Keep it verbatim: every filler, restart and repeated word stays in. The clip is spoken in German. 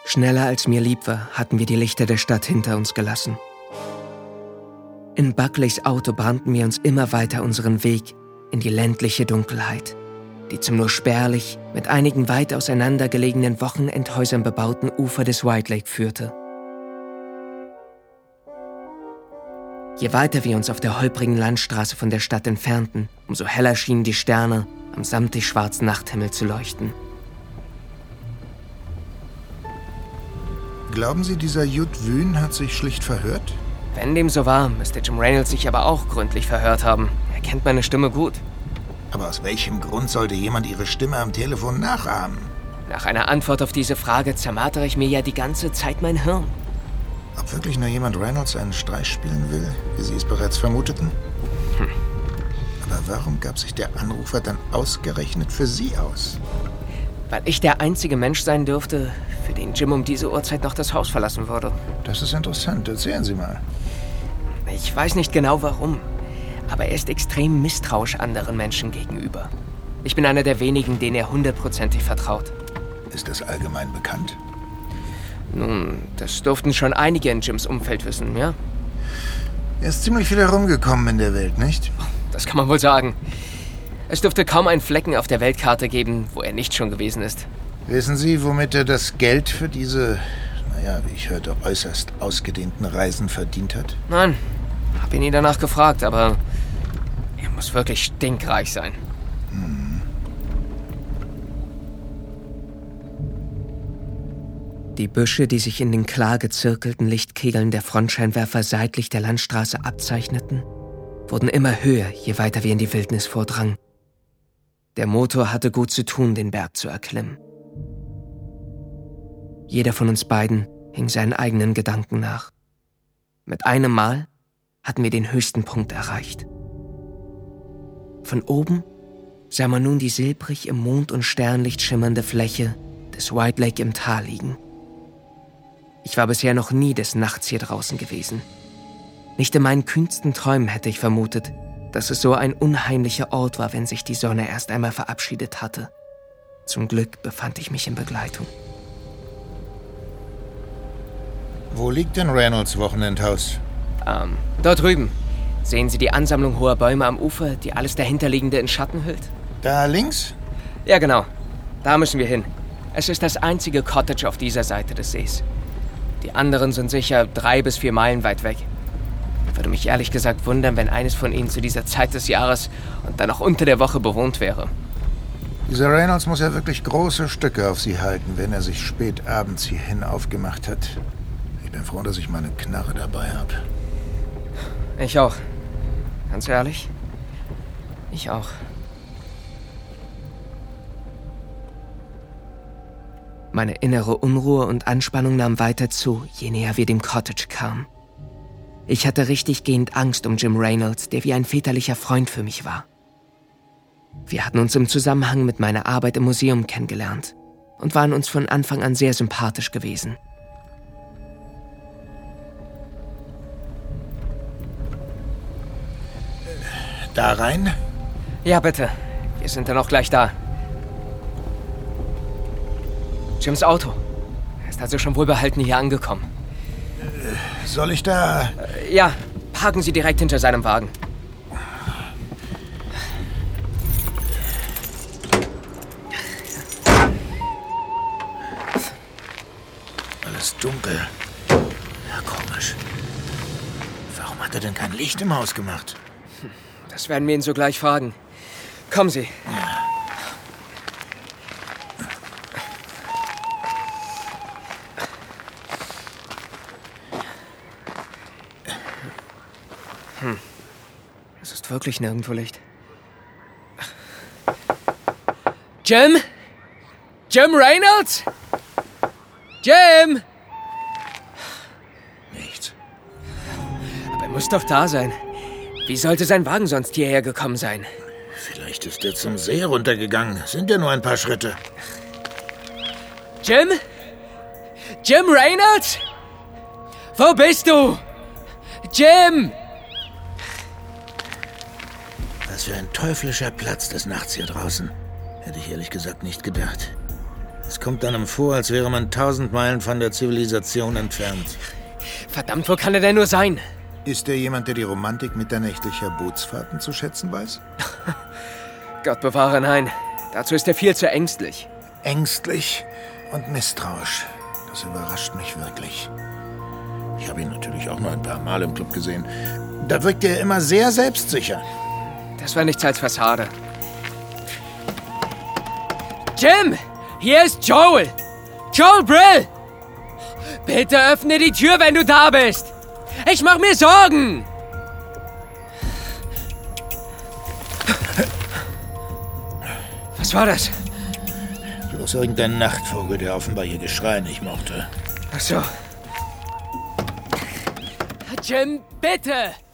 Schneller als mir lieb war, hatten wir die Lichter der Stadt hinter uns gelassen. In Buckleys Auto bahnten wir uns immer weiter unseren Weg in die ländliche Dunkelheit, die zum nur spärlich mit einigen weit auseinander gelegenen Wochenendhäusern bebauten Ufer des White Lake führte. Je weiter wir uns auf der holprigen Landstraße von der Stadt entfernten, umso heller schienen die Sterne am samtig schwarzen Nachthimmel zu leuchten. Glauben Sie, dieser Jud Wün hat sich schlicht verhört? Wenn dem so war, müsste Jim Reynolds sich aber auch gründlich verhört haben. Er kennt meine Stimme gut. Aber aus welchem Grund sollte jemand Ihre Stimme am Telefon nachahmen? Nach einer Antwort auf diese Frage zermartere ich mir ja die ganze Zeit mein Hirn. Ob wirklich nur jemand Reynolds einen Streich spielen will, wie Sie es bereits vermuteten? Hm. Aber warum gab sich der Anrufer dann ausgerechnet für Sie aus? Weil ich der einzige Mensch sein dürfte, für den Jim um diese Uhrzeit noch das Haus verlassen würde. Das ist interessant. Erzählen Sie mal. Ich weiß nicht genau warum, aber er ist extrem misstrauisch anderen Menschen gegenüber. Ich bin einer der wenigen, denen er hundertprozentig vertraut. Ist das allgemein bekannt? Nun, das durften schon einige in Jims Umfeld wissen, ja? Er ist ziemlich viel herumgekommen in der Welt, nicht? Das kann man wohl sagen. Es dürfte kaum einen Flecken auf der Weltkarte geben, wo er nicht schon gewesen ist. Wissen Sie, womit er das Geld für diese, naja, wie ich hörte, äußerst ausgedehnten Reisen verdient hat? Nein, hab ihn nie danach gefragt, aber er muss wirklich stinkreich sein. Hm. Die Büsche, die sich in den klar gezirkelten Lichtkegeln der Frontscheinwerfer seitlich der Landstraße abzeichneten, wurden immer höher, je weiter wir in die Wildnis vordrangen. Der Motor hatte gut zu tun, den Berg zu erklimmen. Jeder von uns beiden hing seinen eigenen Gedanken nach. Mit einem Mal hatten wir den höchsten Punkt erreicht. Von oben sah man nun die silbrig im Mond- und Sternlicht schimmernde Fläche des White Lake im Tal liegen. Ich war bisher noch nie des Nachts hier draußen gewesen. Nicht in meinen kühnsten Träumen hätte ich vermutet, dass es so ein unheimlicher Ort war, wenn sich die Sonne erst einmal verabschiedet hatte. Zum Glück befand ich mich in Begleitung. Wo liegt denn Reynolds Wochenendhaus? Ähm, dort drüben. Sehen Sie die Ansammlung hoher Bäume am Ufer, die alles dahinterliegende in Schatten hüllt? Da links? Ja, genau. Da müssen wir hin. Es ist das einzige Cottage auf dieser Seite des Sees. Die anderen sind sicher drei bis vier Meilen weit weg. Würde mich ehrlich gesagt wundern, wenn eines von ihnen zu dieser Zeit des Jahres und dann auch unter der Woche bewohnt wäre. Dieser Reynolds muss ja wirklich große Stücke auf Sie halten, wenn er sich spät abends hierhin aufgemacht hat. Ich bin froh, dass ich meine Knarre dabei habe. Ich auch. Ganz ehrlich? Ich auch. Meine innere Unruhe und Anspannung nahm weiter zu, je näher wir dem Cottage kamen. Ich hatte richtig gehend Angst um Jim Reynolds, der wie ein väterlicher Freund für mich war. Wir hatten uns im Zusammenhang mit meiner Arbeit im Museum kennengelernt und waren uns von Anfang an sehr sympathisch gewesen. Da rein? Ja, bitte. Wir sind dann auch gleich da. Jims Auto. Er ist also schon wohlbehalten hier angekommen. Äh, soll ich da... Äh, ja, parken Sie direkt hinter seinem Wagen. Alles dunkel. Ja, komisch. Warum hat er denn kein Licht im Haus gemacht? Das werden wir ihn sogleich fragen. Kommen Sie. Ja. Hm. Es ist wirklich nirgendwo Licht. Jim? Jim Reynolds? Jim? Nichts. Aber er muss doch da sein. Wie sollte sein Wagen sonst hierher gekommen sein? Vielleicht ist er zum See runtergegangen. Sind ja nur ein paar Schritte. Jim? Jim Reynolds? Wo bist du? Jim! Was für ein teuflischer Platz des Nachts hier draußen. Hätte ich ehrlich gesagt nicht gedacht. Es kommt einem vor, als wäre man tausend Meilen von der Zivilisation entfernt. Verdammt, wo kann er denn nur sein? Ist er jemand, der die Romantik mitternächtlicher Bootsfahrten zu schätzen weiß? Gott bewahre, nein. Dazu ist er viel zu ängstlich. Ängstlich und misstrauisch. Das überrascht mich wirklich. Ich habe ihn natürlich auch nur ein paar Mal im Club gesehen. Da wirkt er immer sehr selbstsicher. Das war nichts als Fassade. Jim! Hier ist Joel! Joel Brill! Bitte öffne die Tür, wenn du da bist! Ich mach mir Sorgen! Was war das? Bloß irgendein Nachtvogel, der offenbar ihr Geschrei nicht mochte. Ach so. Jim, bitte!